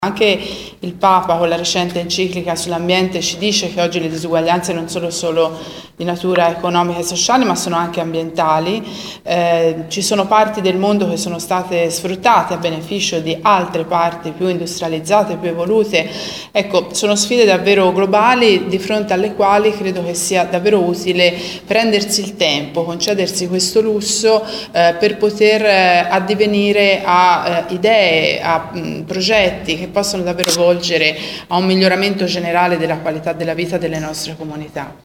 Anche il Papa con la recente enciclica sull'ambiente ci dice che oggi le disuguaglianze non sono solo di natura economica e sociale, ma sono anche ambientali. Ci sono parti del mondo che sono state sfruttate a beneficio di altre parti più industrializzate, più evolute. Ecco, sono sfide davvero globali di fronte alle quali credo che sia davvero utile prendersi il tempo, concedersi questo lusso per poter addivenire a idee, a progetti che possono davvero volgere a un miglioramento generale della qualità della vita delle nostre comunità.